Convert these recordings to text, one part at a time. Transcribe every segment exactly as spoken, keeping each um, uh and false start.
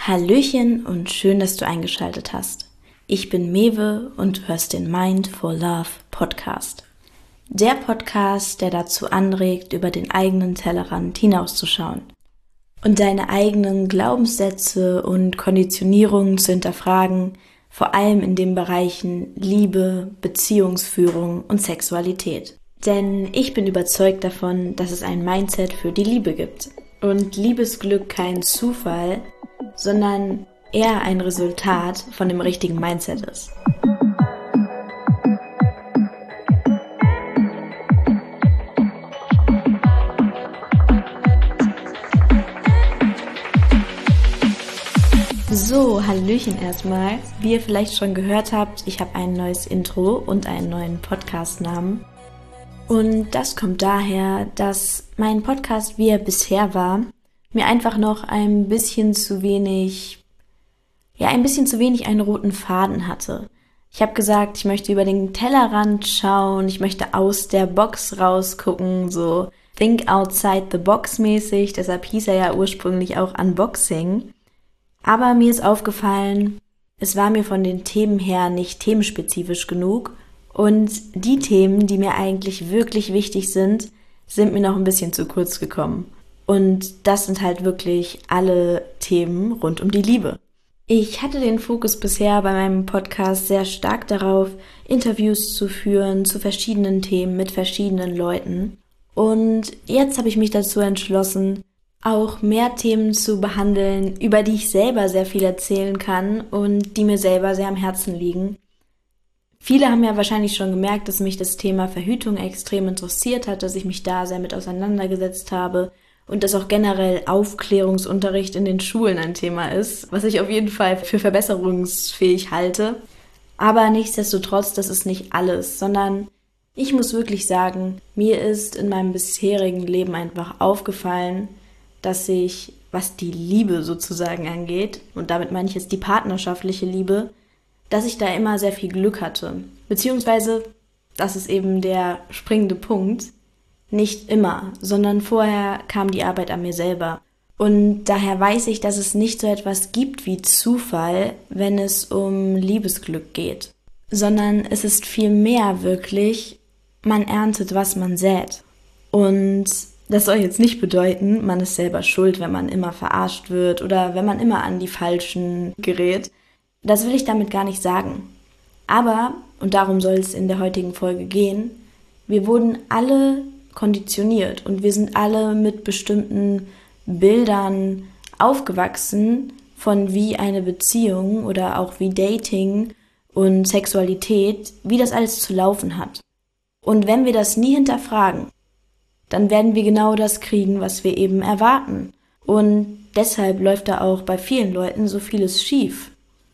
Hallöchen und schön, dass du eingeschaltet hast. Ich bin Mewe und du hörst den Mind for Love Podcast. Der Podcast, der dazu anregt, über den eigenen Tellerrand hinauszuschauen und deine eigenen Glaubenssätze und Konditionierungen zu hinterfragen, vor allem in den Bereichen Liebe, Beziehungsführung und Sexualität. Denn ich bin überzeugt davon, dass es ein Mindset für die Liebe gibt und Liebesglück kein Zufall, sondern eher ein Resultat von dem richtigen Mindset ist. So, Hallöchen erstmal. Wie ihr vielleicht schon gehört habt, ich habe ein neues Intro und einen neuen Podcast-Namen. Und das kommt daher, dass mein Podcast, wie er bisher war, mir einfach noch ein bisschen zu wenig, ja, ein bisschen zu wenig einen roten Faden hatte. Ich habe gesagt, ich möchte über den Tellerrand schauen, ich möchte aus der Box rausgucken, so think outside the box mäßig, deshalb hieß er ja ursprünglich auch Unboxing. Aber mir ist aufgefallen, es war mir von den Themen her nicht themenspezifisch genug und die Themen, die mir eigentlich wirklich wichtig sind, sind mir noch ein bisschen zu kurz gekommen. Und das sind halt wirklich alle Themen rund um die Liebe. Ich hatte den Fokus bisher bei meinem Podcast sehr stark darauf, Interviews zu führen zu verschiedenen Themen mit verschiedenen Leuten. Und jetzt habe ich mich dazu entschlossen, auch mehr Themen zu behandeln, über die ich selber sehr viel erzählen kann und die mir selber sehr am Herzen liegen. Viele haben ja wahrscheinlich schon gemerkt, dass mich das Thema Verhütung extrem interessiert hat, dass ich mich da sehr mit auseinandergesetzt habe und dass auch generell Aufklärungsunterricht in den Schulen ein Thema ist, was ich auf jeden Fall für verbesserungsfähig halte. Aber nichtsdestotrotz, das ist nicht alles, sondern ich muss wirklich sagen, mir ist in meinem bisherigen Leben einfach aufgefallen, dass ich, was die Liebe sozusagen angeht, und damit meine ich jetzt die partnerschaftliche Liebe, dass ich da immer sehr viel Glück hatte. Beziehungsweise, das ist eben der springende Punkt, nicht immer, sondern vorher kam die Arbeit an mir selber. Und daher weiß ich, dass es nicht so etwas gibt wie Zufall, wenn es um Liebesglück geht, sondern es ist vielmehr wirklich, man erntet, was man sät. Und das soll jetzt nicht bedeuten, man ist selber schuld, wenn man immer verarscht wird oder wenn man immer an die Falschen gerät. Das will ich damit gar nicht sagen. Aber, und darum soll es in der heutigen Folge gehen, wir wurden alle konditioniert und wir sind alle mit bestimmten Bildern aufgewachsen, von wie eine Beziehung oder auch wie Dating und Sexualität, wie das alles zu laufen hat. Und wenn wir das nie hinterfragen, dann werden wir genau das kriegen, was wir eben erwarten. Und deshalb läuft da auch bei vielen Leuten so vieles schief.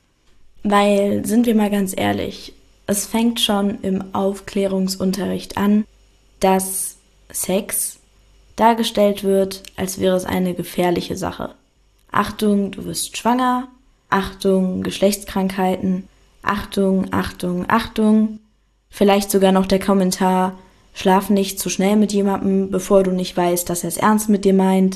Weil, sind wir mal ganz ehrlich, es fängt schon im Aufklärungsunterricht an, dass Sex dargestellt wird, als wäre es eine gefährliche Sache. Achtung, du wirst schwanger, Achtung, Geschlechtskrankheiten, Achtung, Achtung, Achtung. Vielleicht sogar noch der Kommentar, schlaf nicht zu schnell mit jemandem, bevor du nicht weißt, dass er es ernst mit dir meint.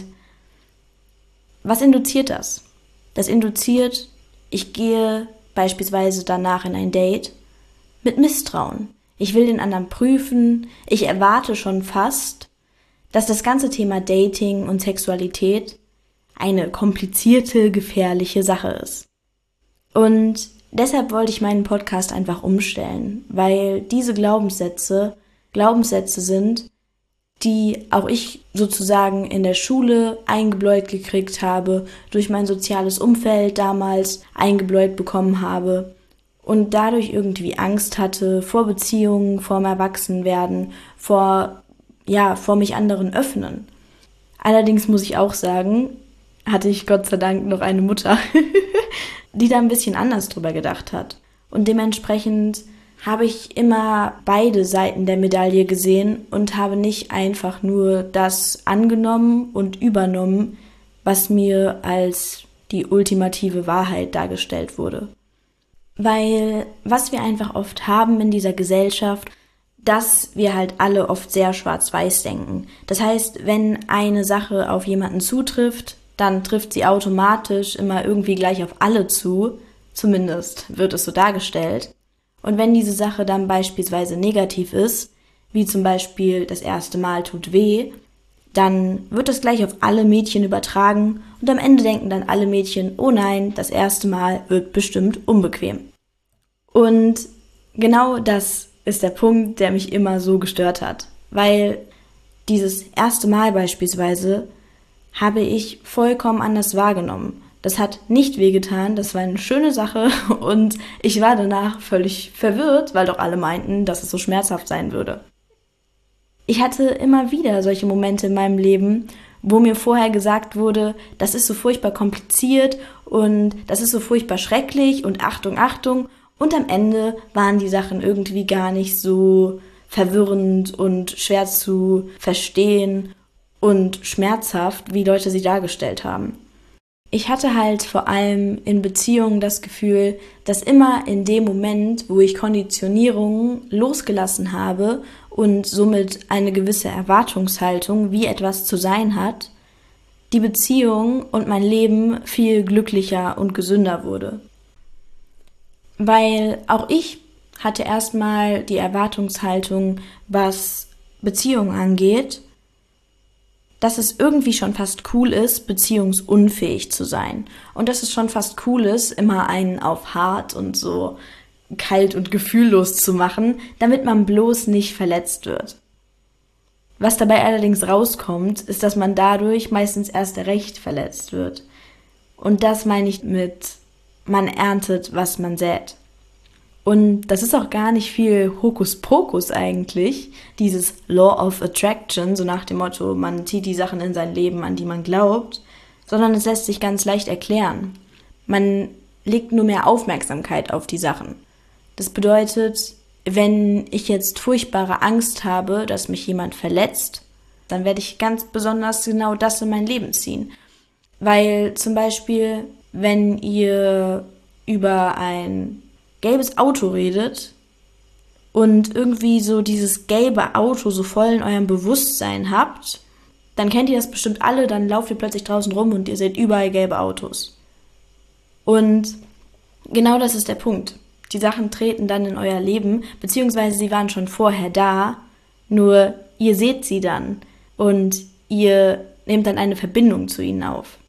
Was induziert das? Das induziert, ich gehe beispielsweise danach in ein Date mit Misstrauen. Ich will den anderen prüfen, ich erwarte schon fast, dass das ganze Thema Dating und Sexualität eine komplizierte, gefährliche Sache ist. Und deshalb wollte ich meinen Podcast einfach umstellen, weil diese Glaubenssätze Glaubenssätze sind, die auch ich sozusagen in der Schule eingebläut gekriegt habe, durch mein soziales Umfeld damals eingebläut bekommen habe und dadurch irgendwie Angst hatte vor Beziehungen, vor dem Erwachsenwerden, vor, ja, vor mich anderen öffnen. Allerdings muss ich auch sagen, hatte ich Gott sei Dank noch eine Mutter, die da ein bisschen anders drüber gedacht hat. Und dementsprechend habe ich immer beide Seiten der Medaille gesehen und habe nicht einfach nur das angenommen und übernommen, was mir als die ultimative Wahrheit dargestellt wurde. Weil was wir einfach oft haben in dieser Gesellschaft, dass wir halt alle oft sehr schwarz-weiß denken. Das heißt, wenn eine Sache auf jemanden zutrifft, dann trifft sie automatisch immer irgendwie gleich auf alle zu, zumindest wird es so dargestellt. Und wenn diese Sache dann beispielsweise negativ ist, wie zum Beispiel das erste Mal tut weh, dann wird das gleich auf alle Mädchen übertragen und am Ende denken dann alle Mädchen, oh nein, das erste Mal wird bestimmt unbequem. Und genau das ist der Punkt, der mich immer so gestört hat, weil dieses erste Mal beispielsweise habe ich vollkommen anders wahrgenommen. Das hat nicht wehgetan, das war eine schöne Sache und ich war danach völlig verwirrt, weil doch alle meinten, dass es so schmerzhaft sein würde. Ich hatte immer wieder solche Momente in meinem Leben, wo mir vorher gesagt wurde, das ist so furchtbar kompliziert und das ist so furchtbar schrecklich und Achtung, Achtung. Und am Ende waren die Sachen irgendwie gar nicht so verwirrend und schwer zu verstehen und schmerzhaft, wie Leute sie dargestellt haben. Ich hatte halt vor allem in Beziehungen das Gefühl, dass immer in dem Moment, wo ich Konditionierungen losgelassen habe und somit eine gewisse Erwartungshaltung, wie etwas zu sein hat, die Beziehung und mein Leben viel glücklicher und gesünder wurde. Weil auch ich hatte erstmal die Erwartungshaltung, was Beziehungen angeht, dass es irgendwie schon fast cool ist, beziehungsunfähig zu sein. Und dass es schon fast cool ist, immer einen auf hart und so kalt und gefühllos zu machen, damit man bloß nicht verletzt wird. Was dabei allerdings rauskommt, ist, dass man dadurch meistens erst recht verletzt wird. Und das meine ich mit, man erntet, was man sät. Und das ist auch gar nicht viel Hokuspokus eigentlich, dieses Law of Attraction, so nach dem Motto, man zieht die Sachen in sein Leben, an die man glaubt, sondern es lässt sich ganz leicht erklären. Man legt nur mehr Aufmerksamkeit auf die Sachen. Das bedeutet, wenn ich jetzt furchtbare Angst habe, dass mich jemand verletzt, dann werde ich ganz besonders genau das in mein Leben ziehen. Weil zum Beispiel, wenn ihr über ein gelbes Auto redet und irgendwie so dieses gelbe Auto so voll in eurem Bewusstsein habt, dann kennt ihr das bestimmt alle, dann lauft ihr plötzlich draußen rum und ihr seht überall gelbe Autos. Und genau das ist der Punkt. Die Sachen treten dann in euer Leben, beziehungsweise sie waren schon vorher da, nur ihr seht sie dann und ihr nehmt dann eine Verbindung zu ihnen auf.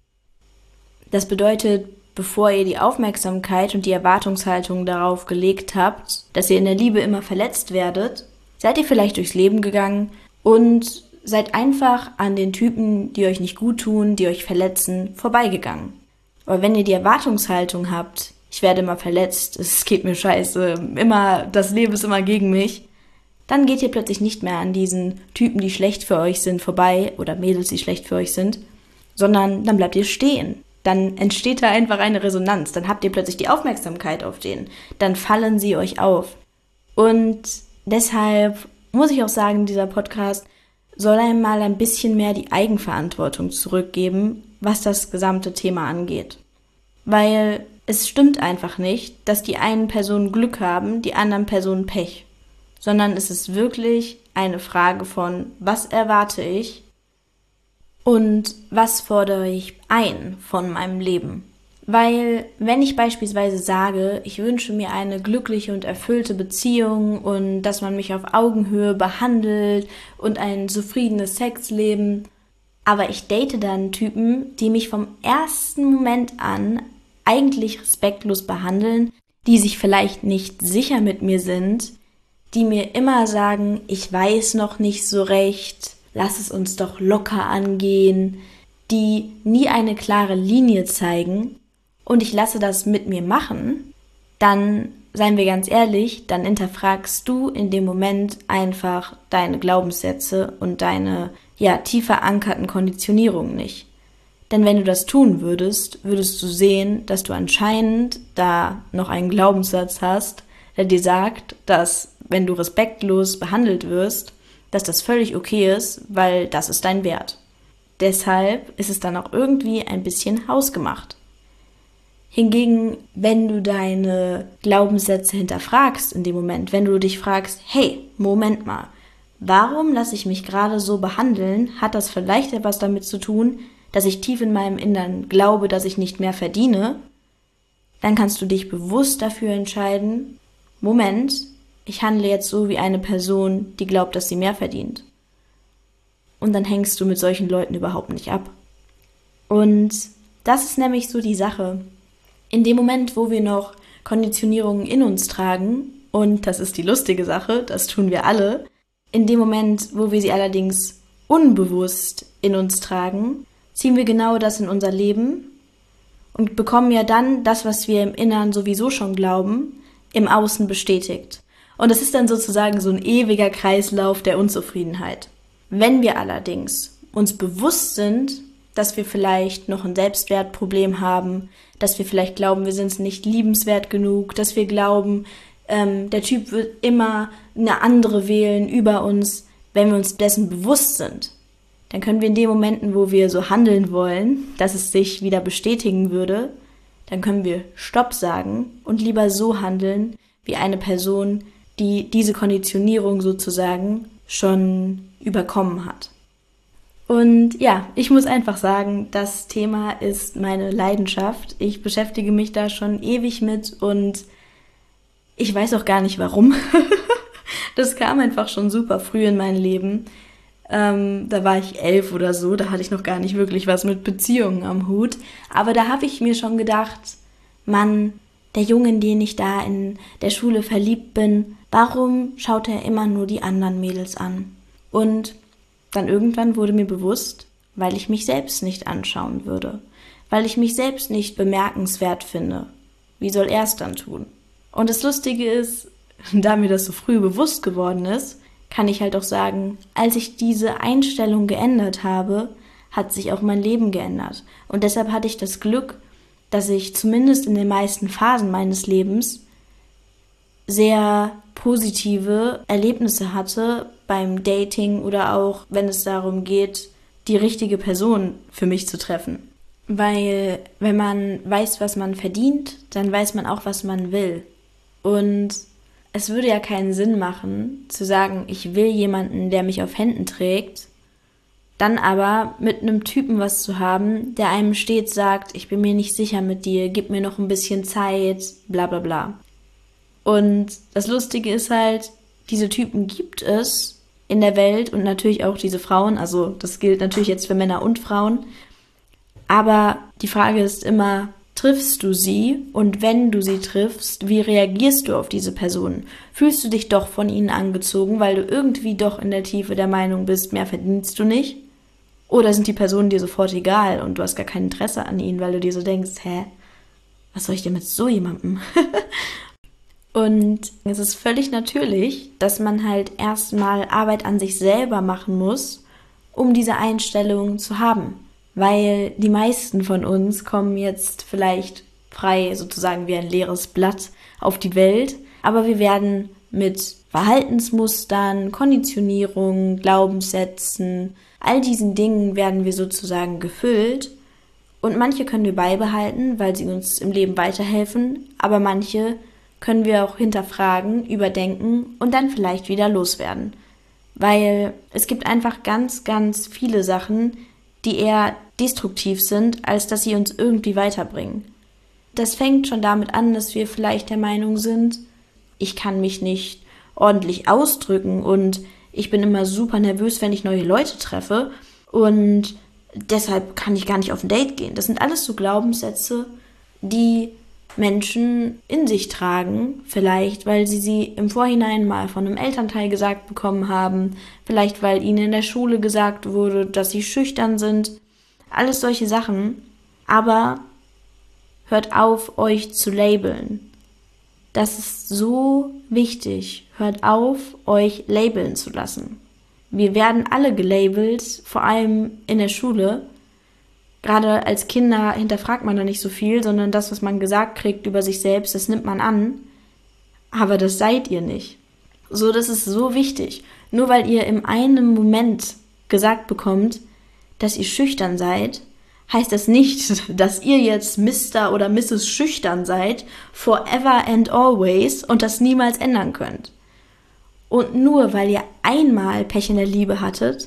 Das bedeutet, bevor ihr die Aufmerksamkeit und die Erwartungshaltung darauf gelegt habt, dass ihr in der Liebe immer verletzt werdet, seid ihr vielleicht durchs Leben gegangen und seid einfach an den Typen, die euch nicht gut tun, die euch verletzen, vorbeigegangen. Aber wenn ihr die Erwartungshaltung habt, ich werde immer verletzt, es geht mir scheiße, immer, das Leben ist immer gegen mich, dann geht ihr plötzlich nicht mehr an diesen Typen, die schlecht für euch sind, vorbei oder Mädels, die schlecht für euch sind, sondern dann bleibt ihr stehen. Dann entsteht da einfach eine Resonanz, dann habt ihr plötzlich die Aufmerksamkeit auf den, dann fallen sie euch auf. Und deshalb muss ich auch sagen, dieser Podcast soll einem mal ein bisschen mehr die Eigenverantwortung zurückgeben, was das gesamte Thema angeht. Weil es stimmt einfach nicht, dass die einen Personen Glück haben, die anderen Personen Pech, sondern es ist wirklich eine Frage von, was erwarte ich und was fordere ich ein von meinem Leben? Weil, wenn ich beispielsweise sage, ich wünsche mir eine glückliche und erfüllte Beziehung und dass man mich auf Augenhöhe behandelt und ein zufriedenes Sexleben, aber ich date dann Typen, die mich vom ersten Moment an eigentlich respektlos behandeln, die sich vielleicht nicht sicher mit mir sind, die mir immer sagen, ich weiß noch nicht so recht, lass es uns doch locker angehen, die nie eine klare Linie zeigen und ich lasse das mit mir machen, dann, seien wir ganz ehrlich, dann hinterfragst du in dem Moment einfach deine Glaubenssätze und deine, ja, tief verankerten Konditionierungen nicht. Denn wenn du das tun würdest, würdest du sehen, dass du anscheinend da noch einen Glaubenssatz hast, der dir sagt, dass, wenn du respektlos behandelt wirst, dass das völlig okay ist, weil das ist dein Wert. Deshalb ist es dann auch irgendwie ein bisschen hausgemacht. Hingegen, wenn du deine Glaubenssätze hinterfragst in dem Moment, wenn du dich fragst, hey, Moment mal, warum lasse ich mich gerade so behandeln? Hat das vielleicht etwas damit zu tun, dass ich tief in meinem Innern glaube, dass ich nicht mehr verdiene, dann kannst du dich bewusst dafür entscheiden, Moment, ich handle jetzt so wie eine Person, die glaubt, dass sie mehr verdient. Und dann hängst du mit solchen Leuten überhaupt nicht ab. Und das ist nämlich so die Sache. In dem Moment, wo wir noch Konditionierungen in uns tragen, und das ist die lustige Sache, das tun wir alle, in dem Moment, wo wir sie allerdings unbewusst in uns tragen, ziehen wir genau das in unser Leben und bekommen ja dann das, was wir im Innern sowieso schon glauben, im Außen bestätigt. Und es ist dann sozusagen so ein ewiger Kreislauf der Unzufriedenheit. Wenn wir allerdings uns bewusst sind, dass wir vielleicht noch ein Selbstwertproblem haben, dass wir vielleicht glauben, wir sind nicht liebenswert genug, dass wir glauben, ähm, der Typ wird immer eine andere wählen über uns, wenn wir uns dessen bewusst sind, dann können wir in den Momenten, wo wir so handeln wollen, dass es sich wieder bestätigen würde, dann können wir Stopp sagen und lieber so handeln, wie eine Person, die diese Konditionierung sozusagen schon überkommen hat. Und ja, ich muss einfach sagen, das Thema ist meine Leidenschaft. Ich beschäftige mich da schon ewig mit und ich weiß auch gar nicht warum. Das kam einfach schon super früh in mein Leben. Ähm, da war ich elf oder so, da hatte ich noch gar nicht wirklich was mit Beziehungen am Hut. Aber da habe ich mir schon gedacht, Mann, der Junge, in den ich da in der Schule verliebt bin, warum schaut er immer nur die anderen Mädels an? Und dann irgendwann wurde mir bewusst, weil ich mich selbst nicht anschauen würde, weil ich mich selbst nicht bemerkenswert finde. Wie soll er es dann tun? Und das Lustige ist, da mir das so früh bewusst geworden ist, kann ich halt auch sagen, als ich diese Einstellung geändert habe, hat sich auch mein Leben geändert. Und deshalb hatte ich das Glück, dass ich zumindest in den meisten Phasen meines Lebens sehr positive Erlebnisse hatte beim Dating oder auch, wenn es darum geht, die richtige Person für mich zu treffen. Weil wenn man weiß, was man verdient, dann weiß man auch, was man will. Und es würde ja keinen Sinn machen, zu sagen, ich will jemanden, der mich auf Händen trägt, dann aber mit einem Typen was zu haben, der einem stets sagt, ich bin mir nicht sicher mit dir, gib mir noch ein bisschen Zeit, bla bla bla. Und das Lustige ist halt, diese Typen gibt es in der Welt und natürlich auch diese Frauen, also das gilt natürlich jetzt für Männer und Frauen, aber die Frage ist immer, triffst du sie und wenn du sie triffst, wie reagierst du auf diese Person? Fühlst du dich doch von ihnen angezogen, weil du irgendwie doch in der Tiefe der Meinung bist, mehr verdienst du nicht? Oder sind die Personen dir sofort egal und du hast gar kein Interesse an ihnen, weil du dir so denkst, hä, was soll ich denn mit so jemandem? Und es ist völlig natürlich, dass man halt erstmal Arbeit an sich selber machen muss, um diese Einstellung zu haben. Weil die meisten von uns kommen jetzt vielleicht frei sozusagen wie ein leeres Blatt auf die Welt, aber wir werden mit Verhaltensmustern, Konditionierung, Glaubenssätzen, all diesen Dingen werden wir sozusagen gefüllt und manche können wir beibehalten, weil sie uns im Leben weiterhelfen, aber manche können wir auch hinterfragen, überdenken und dann vielleicht wieder loswerden. Weil es gibt einfach ganz, ganz viele Sachen, die eher destruktiv sind, als dass sie uns irgendwie weiterbringen. Das fängt schon damit an, dass wir vielleicht der Meinung sind, ich kann mich nicht ordentlich ausdrücken und ich bin immer super nervös, wenn ich neue Leute treffe und deshalb kann ich gar nicht auf ein Date gehen. Das sind alles so Glaubenssätze, die Menschen in sich tragen, vielleicht weil sie sie im Vorhinein mal von einem Elternteil gesagt bekommen haben, vielleicht weil ihnen in der Schule gesagt wurde, dass sie schüchtern sind, alles solche Sachen. Aber hört auf, euch zu labeln. Das ist so wichtig. Hört auf, euch labeln zu lassen. Wir werden alle gelabelt, vor allem in der Schule. Gerade als Kinder hinterfragt man da nicht so viel, sondern das, was man gesagt kriegt über sich selbst, das nimmt man an. Aber das seid ihr nicht. So, das ist so wichtig. Nur weil ihr in einem Moment gesagt bekommt, dass ihr schüchtern seid, heißt das nicht, dass ihr jetzt Mister oder Misses Schüchtern seid, forever and always und das niemals ändern könnt. Und nur weil ihr einmal Pech in der Liebe hattet,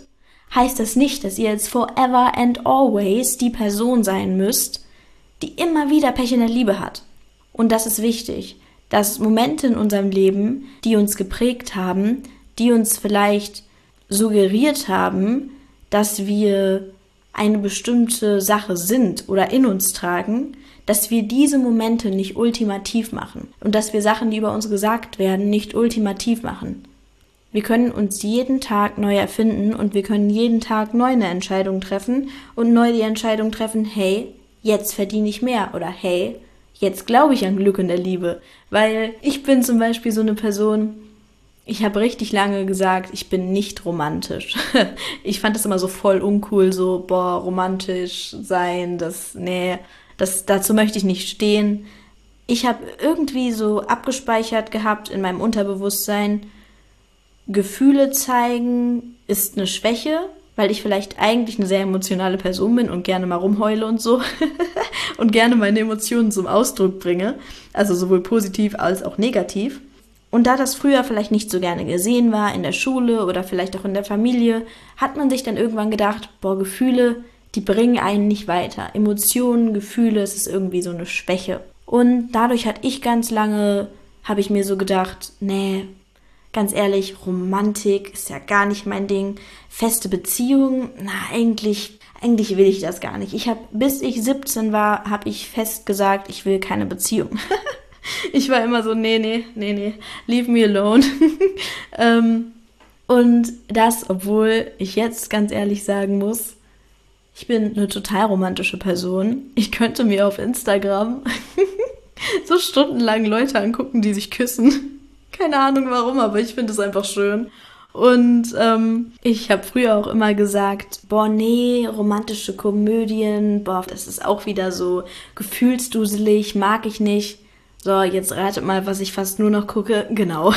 heißt das nicht, dass ihr jetzt forever and always die Person sein müsst, die immer wieder Pech in der Liebe hat. Und das ist wichtig, dass Momente in unserem Leben, die uns geprägt haben, die uns vielleicht suggeriert haben, dass wir eine bestimmte Sache sind oder in uns tragen, dass wir diese Momente nicht ultimativ machen und dass wir Sachen, die über uns gesagt werden, nicht ultimativ machen. Wir können uns jeden Tag neu erfinden und wir können jeden Tag neu eine Entscheidung treffen und neu die Entscheidung treffen, hey, jetzt verdiene ich mehr oder hey, jetzt glaube ich an Glück in der Liebe. Weil ich bin zum Beispiel so eine Person, ich habe richtig lange gesagt, ich bin nicht romantisch. Ich fand das immer so voll uncool, so, boah, romantisch sein, das, nee, das, dazu möchte ich nicht stehen. Ich habe irgendwie so abgespeichert gehabt in meinem Unterbewusstsein, Gefühle zeigen ist eine Schwäche, weil ich vielleicht eigentlich eine sehr emotionale Person bin und gerne mal rumheule und so und gerne meine Emotionen zum Ausdruck bringe, also sowohl positiv als auch negativ. Und da das früher vielleicht nicht so gerne gesehen war in der Schule oder vielleicht auch in der Familie, hat man sich dann irgendwann gedacht, boah, Gefühle, die bringen einen nicht weiter. Emotionen, Gefühle, es ist irgendwie so eine Schwäche. Und dadurch hatte ich ganz lange, habe ich mir so gedacht, nee, ganz ehrlich, Romantik ist ja gar nicht mein Ding. Feste Beziehungen, na eigentlich, eigentlich will ich das gar nicht. Ich habe, bis ich siebzehn war, habe ich fest gesagt, ich will keine Beziehung. Ich war immer so, nee, nee, nee, nee, leave me alone. ähm, und das, obwohl ich jetzt ganz ehrlich sagen muss, ich bin eine total romantische Person. Ich könnte mir auf Instagram so stundenlang Leute angucken, die sich küssen. Keine Ahnung warum, aber ich finde es einfach schön. Und ähm, ich habe früher auch immer gesagt, boah, nee, romantische Komödien, boah, das ist auch wieder so gefühlsduselig, mag ich nicht. So, jetzt ratet mal, was ich fast nur noch gucke. Genau.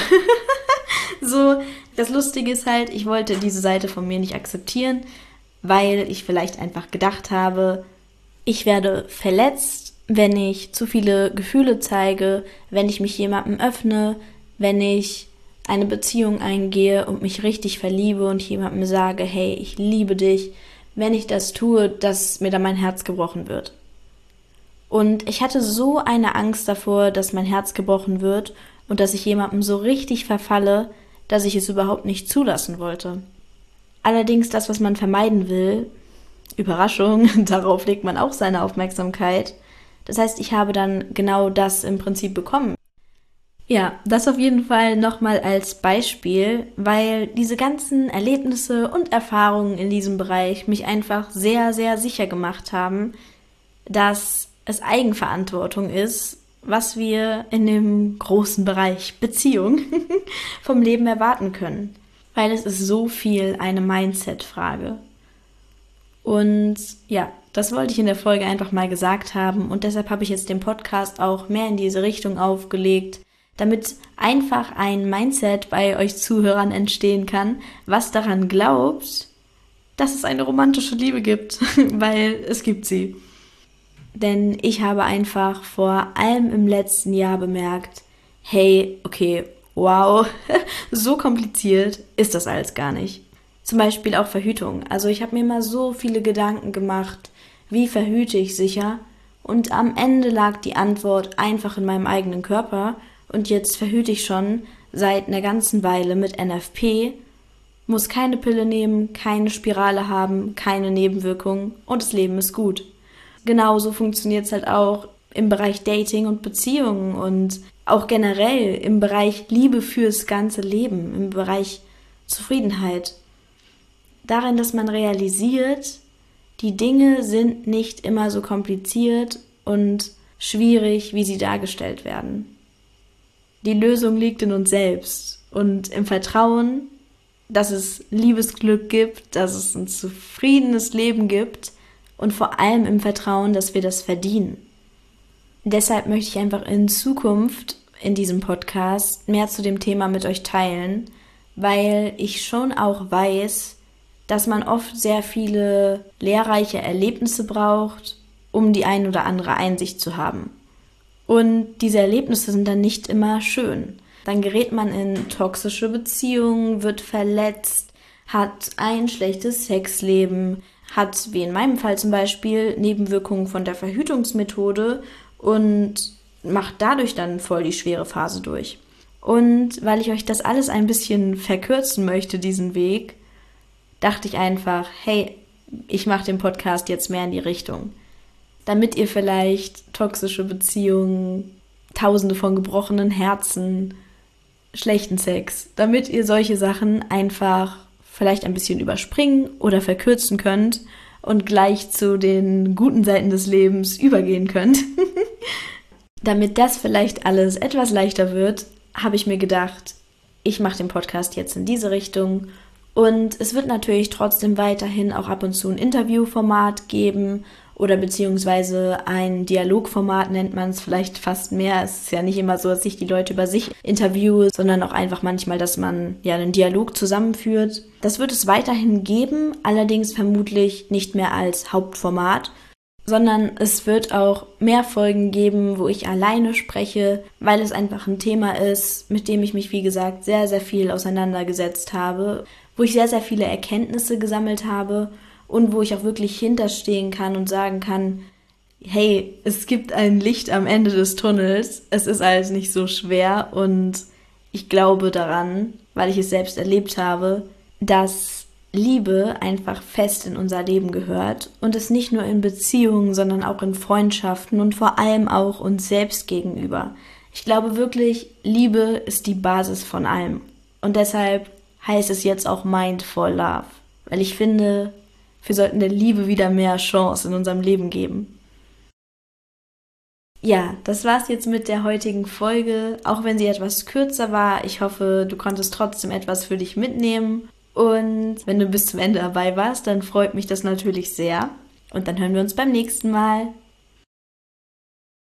So, das Lustige ist halt, ich wollte diese Seite von mir nicht akzeptieren, weil ich vielleicht einfach gedacht habe, ich werde verletzt, wenn ich zu viele Gefühle zeige, wenn ich mich jemandem öffne, wenn ich eine Beziehung eingehe und mich richtig verliebe und jemandem sage, hey, ich liebe dich, wenn ich das tue, dass mir dann mein Herz gebrochen wird. Und ich hatte so eine Angst davor, dass mein Herz gebrochen wird und dass ich jemandem so richtig verfalle, dass ich es überhaupt nicht zulassen wollte. Allerdings das, was man vermeiden will, Überraschung, darauf legt man auch seine Aufmerksamkeit. Das heißt, ich habe dann genau das im Prinzip bekommen. Ja, das auf jeden Fall nochmal als Beispiel, weil diese ganzen Erlebnisse und Erfahrungen in diesem Bereich mich einfach sehr, sehr sicher gemacht haben, dass es Eigenverantwortung ist, was wir in dem großen Bereich Beziehung vom Leben erwarten können. Weil es ist so viel eine Mindset-Frage. Und ja, das wollte ich in der Folge einfach mal gesagt haben und deshalb habe ich jetzt den Podcast auch mehr in diese Richtung aufgelegt, damit einfach ein Mindset bei euch Zuhörern entstehen kann, was daran glaubt, dass es eine romantische Liebe gibt, weil es gibt sie. Denn ich habe einfach vor allem im letzten Jahr bemerkt, hey, okay, wow, so kompliziert ist das alles gar nicht. Zum Beispiel auch Verhütung. Also ich habe mir mal so viele Gedanken gemacht, wie verhüte ich sicher? Und am Ende lag die Antwort einfach in meinem eigenen Körper. Und jetzt verhüte ich schon seit einer ganzen Weile mit N F P, muss keine Pille nehmen, keine Spirale haben, keine Nebenwirkungen und das Leben ist gut. Genauso funktioniert es halt auch im Bereich Dating und Beziehungen und auch generell im Bereich Liebe fürs ganze Leben, im Bereich Zufriedenheit. Darin, dass man realisiert, die Dinge sind nicht immer so kompliziert und schwierig, wie sie dargestellt werden. Die Lösung liegt in uns selbst und im Vertrauen, dass es Liebesglück gibt, dass es ein zufriedenes Leben gibt und vor allem im Vertrauen, dass wir das verdienen. Deshalb möchte ich einfach in Zukunft in diesem Podcast mehr zu dem Thema mit euch teilen, weil ich schon auch weiß, dass man oft sehr viele lehrreiche Erlebnisse braucht, um die ein oder andere Einsicht zu haben. Und diese Erlebnisse sind dann nicht immer schön. Dann gerät man in toxische Beziehungen, wird verletzt, hat ein schlechtes Sexleben, hat, wie in meinem Fall zum Beispiel, Nebenwirkungen von der Verhütungsmethode und macht dadurch dann voll die schwere Phase durch. Und weil ich euch das alles ein bisschen verkürzen möchte, diesen Weg, dachte ich einfach, hey, ich mache den Podcast jetzt mehr in die Richtung. Damit ihr vielleicht toxische Beziehungen, Tausende von gebrochenen Herzen, schlechten Sex, damit ihr solche Sachen einfach vielleicht ein bisschen überspringen oder verkürzen könnt und gleich zu den guten Seiten des Lebens übergehen könnt. Damit das vielleicht alles etwas leichter wird, habe ich mir gedacht, ich mache den Podcast jetzt in diese Richtung und es wird natürlich trotzdem weiterhin auch ab und zu ein Interviewformat geben oder beziehungsweise ein Dialogformat nennt man es vielleicht fast mehr. Es ist ja nicht immer so, dass ich die Leute über sich interviewe, sondern auch einfach manchmal, dass man ja einen Dialog zusammenführt. Das wird es weiterhin geben, allerdings vermutlich nicht mehr als Hauptformat, sondern es wird auch mehr Folgen geben, wo ich alleine spreche, weil es einfach ein Thema ist, mit dem ich mich, wie gesagt, sehr, sehr viel auseinandergesetzt habe, wo ich sehr, sehr viele Erkenntnisse gesammelt habe und wo ich auch wirklich hinterstehen kann und sagen kann, hey, es gibt ein Licht am Ende des Tunnels, es ist alles nicht so schwer und ich glaube daran, weil ich es selbst erlebt habe, dass Liebe einfach fest in unser Leben gehört und es nicht nur in Beziehungen, sondern auch in Freundschaften und vor allem auch uns selbst gegenüber. Ich glaube wirklich, Liebe ist die Basis von allem und deshalb heißt es jetzt auch Mindful Love, weil ich finde, wir sollten der Liebe wieder mehr Chance in unserem Leben geben. Ja, das war's jetzt mit der heutigen Folge, auch wenn sie etwas kürzer war. Ich hoffe, du konntest trotzdem etwas für dich mitnehmen. Und wenn du bis zum Ende dabei warst, dann freut mich das natürlich sehr. Und dann hören wir uns beim nächsten Mal.